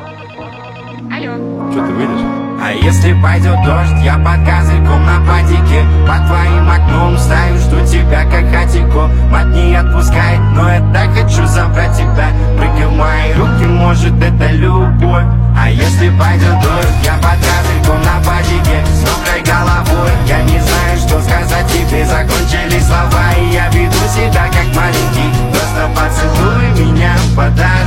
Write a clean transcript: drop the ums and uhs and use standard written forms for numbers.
Алло. Что, ты выйдешь? А если пойдет дождь, я под козырьком на падике. Под твоим окном стою, жду тебя как хатико. Мать не отпускает, но я так хочу забрать тебя. Прыгай в мои руки, может это любовь. А если пойдет дождь, я под козырьком на падике. С мокрой головой, я не знаю, что сказать тебе. Закончились слова, и я веду себя как маленький. Просто поцелуй меня, подай.